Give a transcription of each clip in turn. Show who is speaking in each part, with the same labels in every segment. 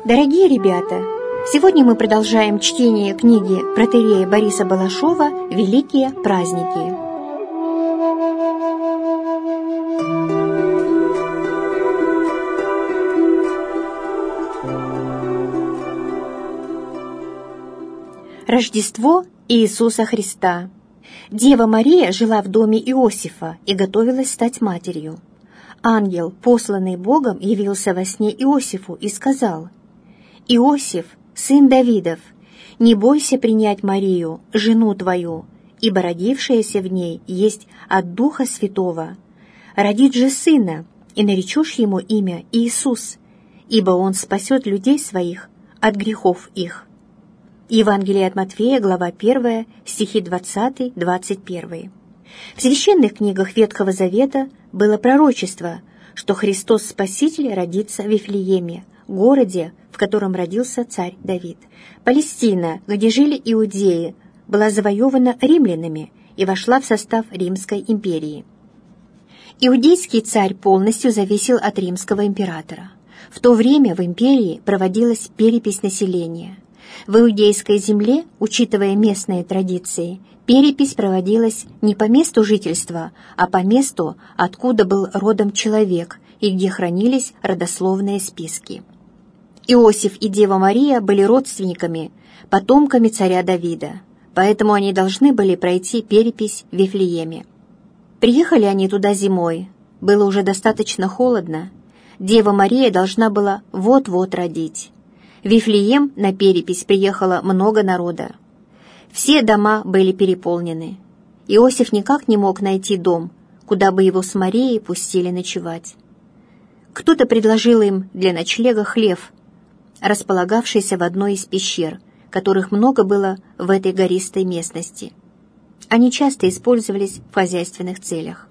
Speaker 1: Дорогие ребята, сегодня мы продолжаем чтение книги протоиерея Бориса Балашова «Великие праздники». Рождество Иисуса Христа. Дева Мария жила в доме Иосифа и готовилась стать матерью. Ангел, посланный Богом, явился во сне Иосифу и сказал: «Иосиф, сын Давидов, не бойся принять Марию, жену твою, ибо родившаяся в ней есть от Духа Святого. Родит же сына, и наречешь ему имя Иисус, ибо он спасет людей своих от грехов их». Евангелие от Матфея, глава 1, стихи 20-21. В священных книгах Ветхого Завета было пророчество, что Христос Спаситель родится в Вифлееме, городе, в котором родился царь Давид. Палестина, где жили иудеи, была завоевана римлянами и вошла в состав Римской империи. Иудейский царь полностью зависел от римского императора. В то время в империи проводилась перепись населения. В иудейской земле, учитывая местные традиции, перепись проводилась не по месту жительства, а по месту, откуда был родом человек и где хранились родословные списки. Иосиф и Дева Мария были родственниками, потомками царя Давида, поэтому они должны были пройти перепись в Вифлееме. Приехали они туда зимой, было уже достаточно холодно, Дева Мария должна была вот-вот родить. В Вифлеем на перепись приехало много народа. Все дома были переполнены. Иосиф никак не мог найти дом, куда бы его с Марией пустили ночевать. Кто-то предложил им для ночлега хлев, располагавшийся в одной из пещер, которых много было в этой гористой местности. Они часто использовались в хозяйственных целях.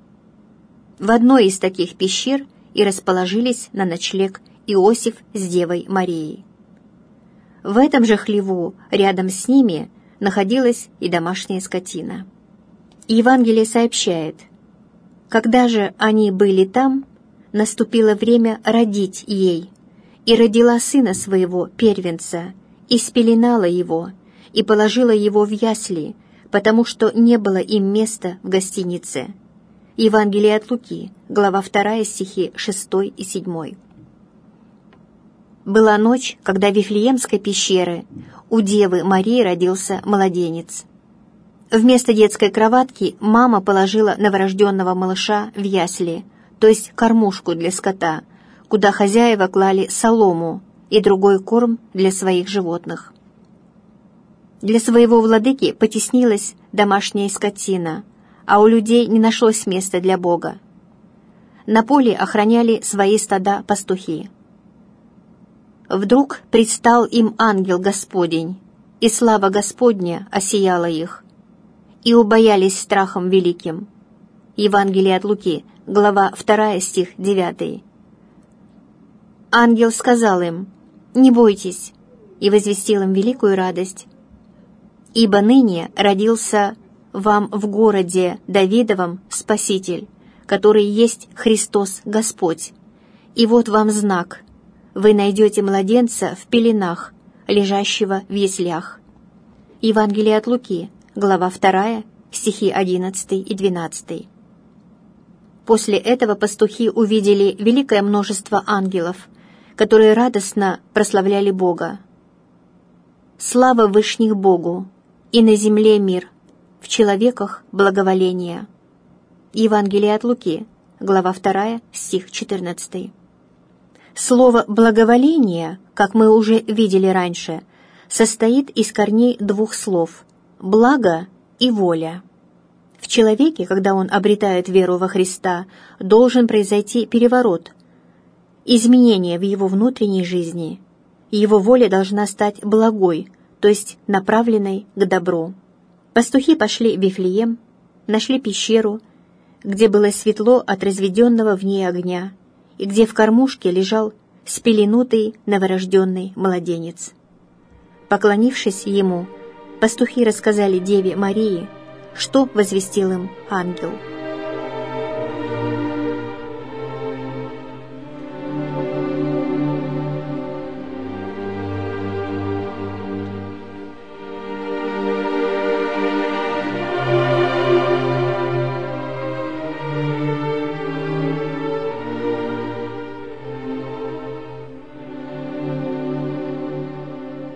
Speaker 1: В одной из таких пещер и расположились на ночлег Иосиф с Девой Марией. В этом же хлеву рядом с ними находилась и домашняя скотина. Евангелие сообщает: «Когда же они были там, наступило время родить ей, и родила сына своего, первенца, и спеленала его, и положила его в ясли, потому что не было им места в гостинице». Евангелие от Луки, глава 2, стихи 6 и 7. Была ночь, когда в Вифлеемской пещере у Девы Марии родился младенец. Вместо детской кроватки мама положила новорожденного малыша в ясли, то есть кормушку для скота, куда хозяева клали солому и другой корм для своих животных. Для своего владыки потеснилась домашняя скотина, а у людей не нашлось места для Бога. На поле охраняли свои стада пастухи. Вдруг предстал им ангел Господень, и слава Господня осияла их, и убоялись страхом великим. Евангелие от Луки, глава 2, стих 9. Ангел сказал им: «Не бойтесь», и возвестил им великую радость. «Ибо ныне родился вам в городе Давидовом Спаситель, который есть Христос Господь. И вот вам знак: вы найдете младенца в пеленах, лежащего в яслях». Евангелие от Луки, глава 2, стихи 11 и 12. После этого пастухи увидели великое множество ангелов, которые радостно прославляли Бога. «Слава вышних Богу, и на земле мир, в человеках благоволение». Евангелие от Луки, глава 2, стих 14. Слово «благоволение», как мы уже видели раньше, состоит из корней двух слов «благо» и «воля». В человеке, когда он обретает веру во Христа, должен произойти переворот, изменение в его внутренней жизни. Его воля должна стать благой, то есть направленной к добру. Пастухи пошли в Вифлеем, нашли пещеру, где было светло от разведенного в ней огня, и где в кормушке лежал спеленутый новорожденный младенец. Поклонившись ему, пастухи рассказали Деве Марии, что возвестил им ангел.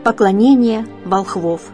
Speaker 1: Поклонение волхвов.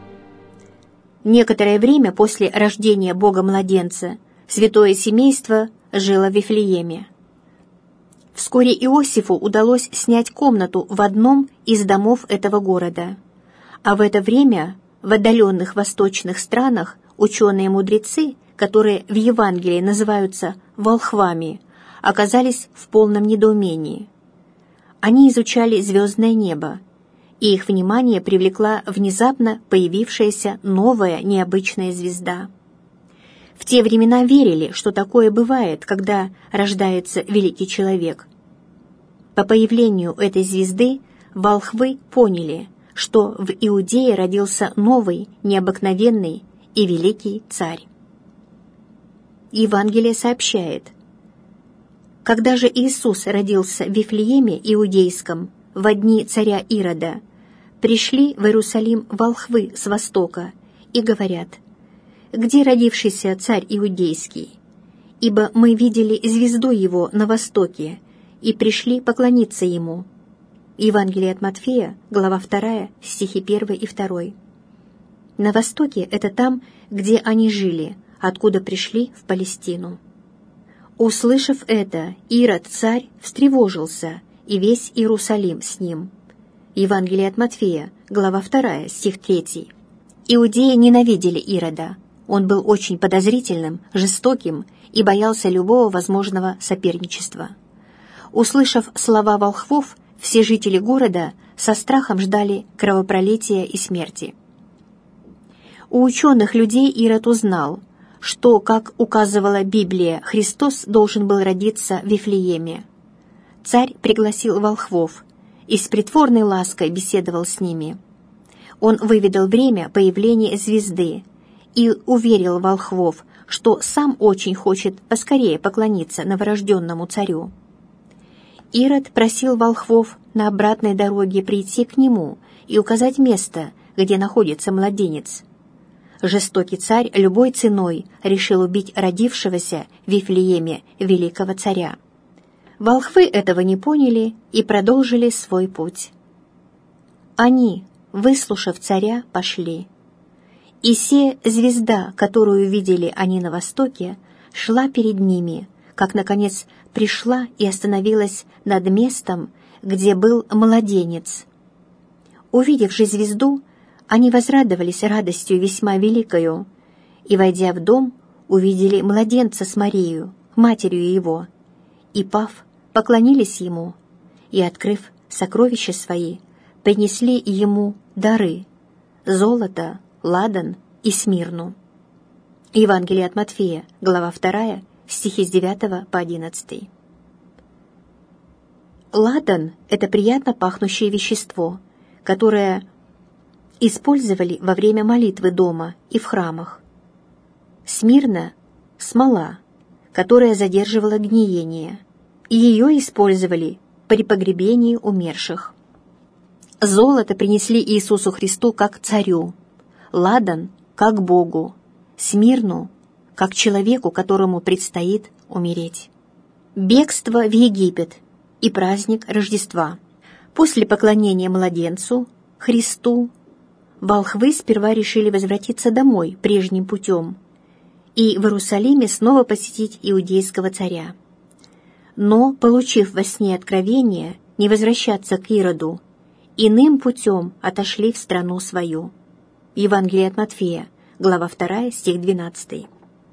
Speaker 1: Некоторое время после рождения Бога-младенца святое семейство жило в Вифлееме. Вскоре Иосифу удалось снять комнату в одном из домов этого города, а в это время в отдаленных восточных странах ученые-мудрецы, которые в Евангелии называются волхвами, оказались в полном недоумении. Они изучали звездное небо, и их внимание привлекла внезапно появившаяся новая необычная звезда. В те времена верили, что такое бывает, когда рождается великий человек. По появлению этой звезды волхвы поняли, что в Иудее родился новый, необыкновенный и великий царь. Евангелие сообщает: когда же Иисус родился в Вифлееме Иудейском во дни царя Ирода, пришли в Иерусалим волхвы с востока и говорят: «Где родившийся царь Иудейский? Ибо мы видели звезду его на востоке и пришли поклониться ему». Евангелие от Матфея, глава 2, стихи 1 и 2. На востоке — это там, где они жили, откуда пришли в Палестину. Услышав это, Ирод, царь, встревожился, и весь Иерусалим с ним. Евангелие от Матфея, глава 2, стих 3. Иудеи ненавидели Ирода. Он был очень подозрительным, жестоким и боялся любого возможного соперничества. Услышав слова волхвов, все жители города со страхом ждали кровопролития и смерти. У ученых людей Ирод узнал, что, как указывала Библия, Христос должен был родиться в Вифлееме. Царь пригласил волхвов и с притворной лаской беседовал с ними. Он выведал время появления звезды и уверил волхвов, что сам очень хочет поскорее поклониться новорожденному царю. Ирод просил волхвов на обратной дороге прийти к нему и указать место, где находится младенец. Жестокий царь любой ценой решил убить родившегося в Вифлееме великого царя. Волхвы этого не поняли и продолжили свой путь. Они, выслушав царя, пошли. И се звезда, которую видели они на востоке, шла перед ними, как, наконец, пришла и остановилась над местом, где был младенец. Увидев же звезду, они возрадовались радостью весьма великою, и, войдя в дом, увидели младенца с Марией, матерью его, и, пав, поклонились ему, и, открыв сокровища свои, принесли ему дары — золото, ладан и смирну. Евангелие от Матфея, глава 2, стихи с 9 по 11. Ладан — это приятно пахнущее вещество, которое использовали во время молитвы дома и в храмах. Смирна — смола, которая задерживала гниение, и ее использовали при погребении умерших. Золото принесли Иисусу Христу как царю, ладан — как Богу, смирну — как человеку, которому предстоит умереть. Бегство в Египет и праздник Рождества. После поклонения младенцу, Христу, волхвы сперва решили возвратиться домой прежним путем и в Иерусалиме снова посетить иудейского царя. Но, получив во сне откровение не возвращаться к Ироду, иным путем отошли в страну свою. Евангелие от Матфея, глава 2, стих 12.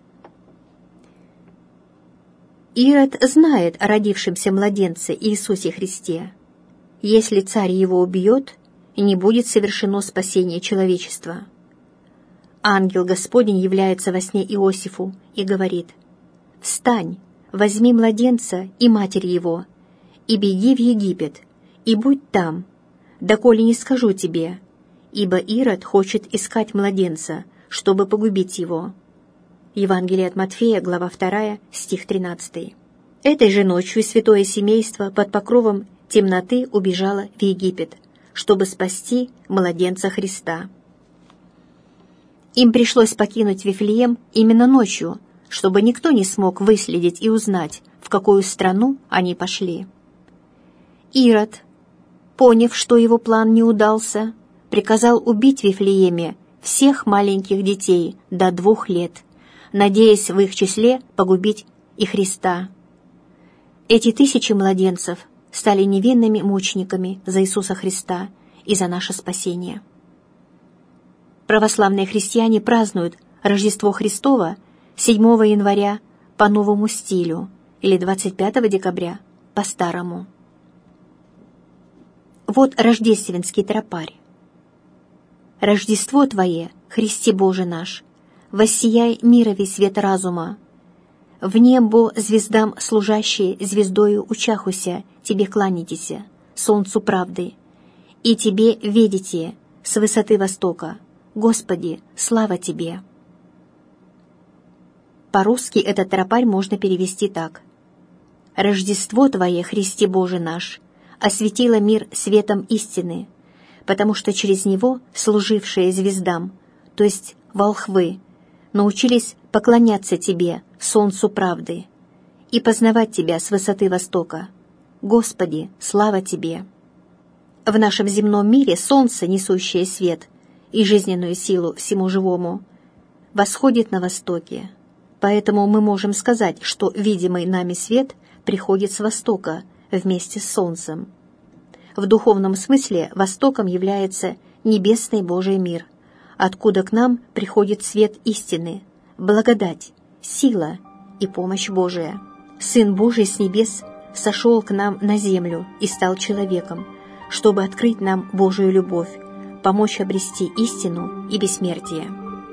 Speaker 1: Ирод знает о родившемся младенце Иисусе Христе. Если царь его убьет, не будет совершено спасение человечества. Ангел Господень является во сне Иосифу и говорит: «Встань, возьми младенца и матерь его, и беги в Египет, и будь там, доколе не скажу тебе, ибо Ирод хочет искать младенца, чтобы погубить его». Евангелие от Матфея, глава 2, стих 13. Этой же ночью святое семейство под покровом темноты убежало в Египет, чтобы спасти младенца Христа. Им пришлось покинуть Вифлеем именно ночью, чтобы никто не смог выследить и узнать, в какую страну они пошли. Ирод, поняв, что его план не удался, приказал убить в Вифлееме всех маленьких детей до 2 лет, надеясь в их числе погубить и Христа. Эти тысячи младенцев стали невинными мучениками за Иисуса Христа и за наше спасение. Православные христиане празднуют Рождество Христово 7 января по новому стилю или 25 декабря по старому. Вот рождественский тропарь. «Рождество Твое, Христе Боже наш, воссияй мировый свет разума. В небо звездам служащие звездою учахуся, Тебе кланяйтеся, солнцу правды, и Тебе ведите с высоты востока. Господи, слава Тебе!» По-русски этот тропарь можно перевести так. «Рождество Твое, Христе Боже наш, осветило мир светом истины, потому что через него служившие звездам, то есть волхвы, научились поклоняться Тебе, солнцу правды, и познавать Тебя с высоты востока. Господи, слава Тебе!» В нашем земном мире солнце, несущее свет и жизненную силу всему живому, восходит на востоке. Поэтому мы можем сказать, что видимый нами свет приходит с востока вместе с солнцем. В духовном смысле востоком является небесный Божий мир, откуда к нам приходит свет истины, благодать, сила и помощь Божия. Сын Божий с небес сошел к нам на землю и стал человеком, чтобы открыть нам Божию любовь, помочь обрести истину и бессмертие.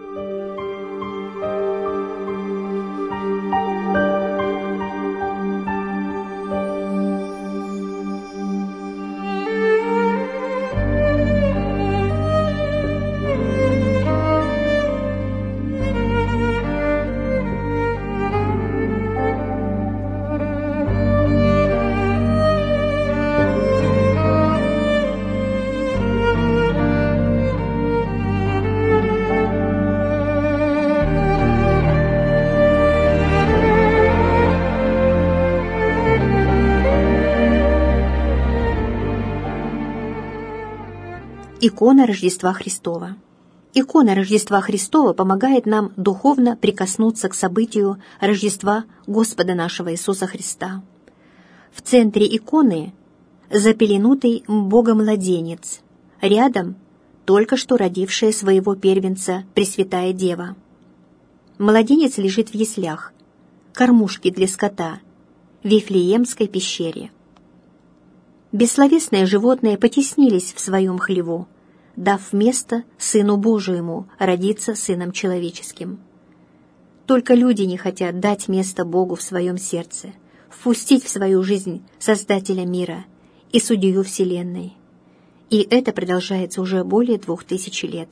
Speaker 1: Икона Рождества Христова. Икона Рождества Христова помогает нам духовно прикоснуться к событию Рождества Господа нашего Иисуса Христа. В центре иконы запеленутый Богом младенец, рядом только что родившая своего первенца Пресвятая Дева. Младенец лежит в яслях, кормушке для скота, в Вифлеемской пещере. Бессловесные животные потеснились в своем хлеву, дав место Сыну Божьему родиться Сыном Человеческим. Только люди не хотят дать место Богу в своем сердце, впустить в свою жизнь Создателя мира и Судью Вселенной. И это продолжается уже более 2000 лет.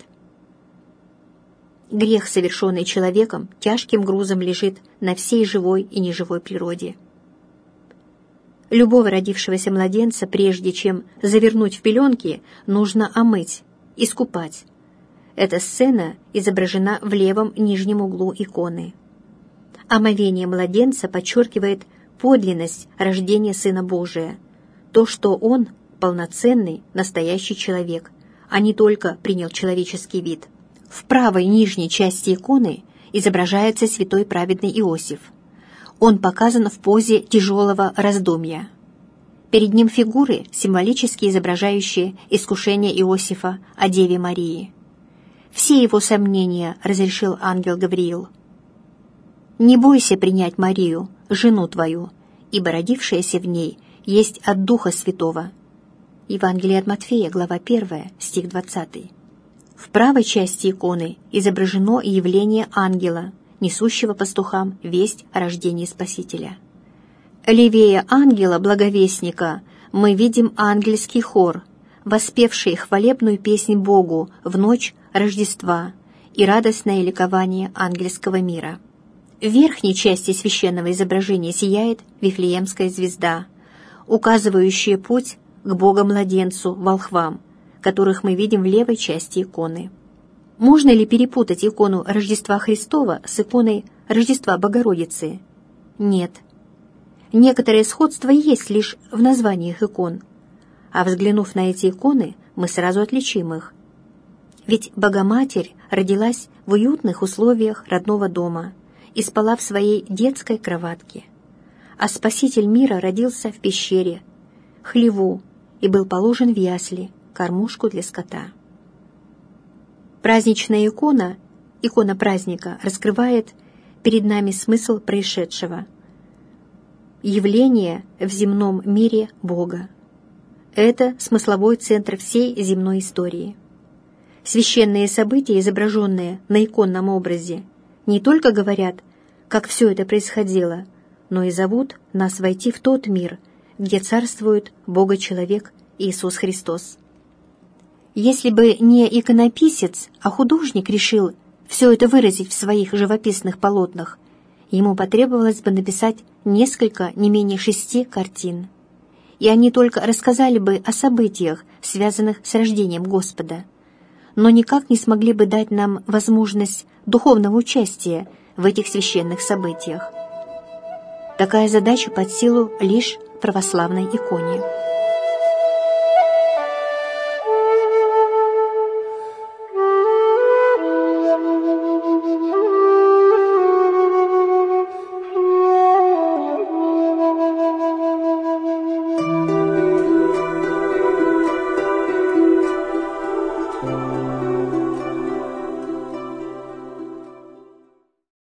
Speaker 1: Грех, совершенный человеком, тяжким грузом лежит на всей живой и неживой природе. Любого родившегося младенца, прежде чем завернуть в пеленки, нужно омыть, искупать. Эта сцена изображена в левом нижнем углу иконы. Омовение младенца подчеркивает подлинность рождения Сына Божия, то, что Он полноценный, настоящий человек, а не только принял человеческий вид. В правой нижней части иконы изображается святой праведный Иосиф. Он показан в позе тяжелого раздумья. Перед ним фигуры, символически изображающие искушение Иосифа о Деве Марии. Все его сомнения разрешил ангел Гавриил. «Не бойся принять Марию, жену твою, ибо родившаяся в ней есть от Духа Святого». Евангелие от Матфея, глава 1, стих 20. В правой части иконы изображено явление ангела, несущего пастухам весть о рождении Спасителя. Левее ангела-благовестника мы видим ангельский хор, воспевший хвалебную песнь Богу в ночь Рождества и радостное ликование ангельского мира. В верхней части священного изображения сияет Вифлеемская звезда, указывающая путь к Богу-младенцу, волхвам, которых мы видим в левой части иконы. Можно ли перепутать икону Рождества Христова с иконой Рождества Богородицы? Нет. Некоторое сходство есть лишь в названиях икон, а взглянув на эти иконы, мы сразу отличим их. Ведь Богоматерь родилась в уютных условиях родного дома и спала в своей детской кроватке. А Спаситель мира родился в пещере, хлеву, и был положен в ясли, кормушку для скота. Праздничная икона, икона праздника, раскрывает перед нами смысл происшедшего. Явление в земном мире Бога. Это смысловой центр всей земной истории. Священные события, изображенные на иконном образе, не только говорят, как все это происходило, но и зовут нас войти в тот мир, где царствует Бога-человек Иисус Христос. Если бы не иконописец, а художник решил все это выразить в своих живописных полотнах, ему потребовалось бы написать несколько, не менее 6 картин. И они только рассказали бы о событиях, связанных с рождением Господа, но никак не смогли бы дать нам возможность духовного участия в этих священных событиях. Такая задача под силу лишь православной иконе.